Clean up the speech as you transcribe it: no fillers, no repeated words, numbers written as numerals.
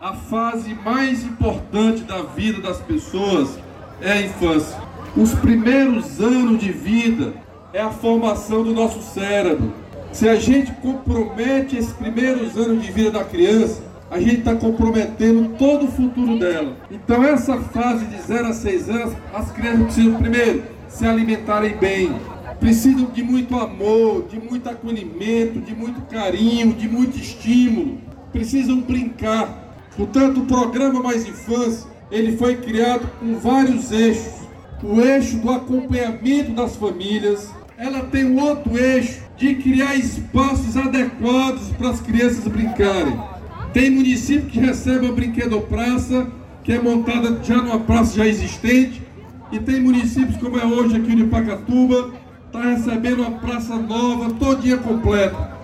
a fase mais importante da vida das pessoas é a infância. Os primeiros anos de vida é a formação do nosso cérebro. Se a gente compromete esses primeiros anos de vida da criança, a gente está comprometendo todo o futuro dela. Então essa fase de 0 a 6 anos, as crianças precisam primeiro se alimentarem bem, precisam de muito amor, de muito acolhimento, de muito carinho, de muito estímulo, precisam brincar. Portanto, o programa Mais Infância, ele foi criado com vários eixos. O eixo do acompanhamento das famílias, ela tem um outro eixo de criar espaços adequados para as crianças brincarem. Tem município que recebe a brinquedopraça, que é montada já numa praça já existente, e tem municípios como é hoje aqui de Pacatuba, está recebendo uma praça nova, todinha completa.